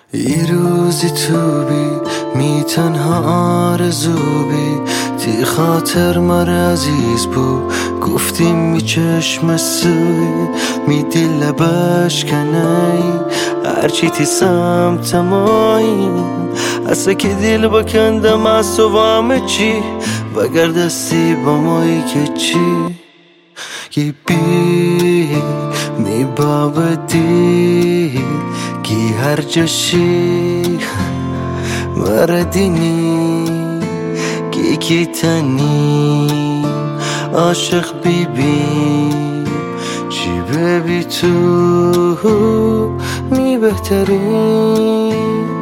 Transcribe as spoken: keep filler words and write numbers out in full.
یه روزی تو بی می تنها آرزو بی تی خاطر مر عزیز بو گفتیم می چشم سوی می دل لبش کنی هرچی تی سمت ماییم اصلا که دل بکندم از تو همه چی وگر دستی با مایی که چی یه بی می بابدی کی هر جشی مردینی کی کی تنی عاشق بیبیم چی ببی تو می بهترین